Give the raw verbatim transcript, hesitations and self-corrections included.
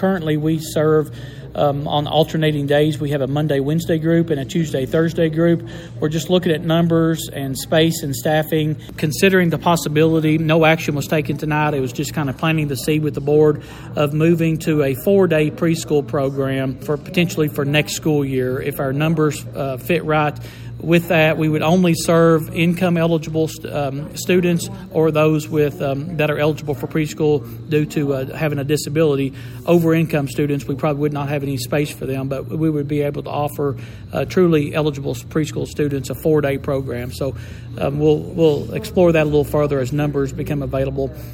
Currently, we serve um, on alternating days. We have a Monday, Wednesday group and a Tuesday, Thursday group. We're just looking at numbers and space and staffing, considering the possibility. No action was taken tonight. It was just kind of planting the seed with the board of moving to a four-day preschool program for potentially for next school year. If our numbers uh, fit right, with that, we would only serve income-eligible st- um, students or those with um, that are eligible for preschool due to uh, having a disability. Over-income students, we probably would not have any space for them, but we would be able to offer uh, truly eligible preschool students a four-day program. So um, we'll we'll explore that a little further as numbers become available.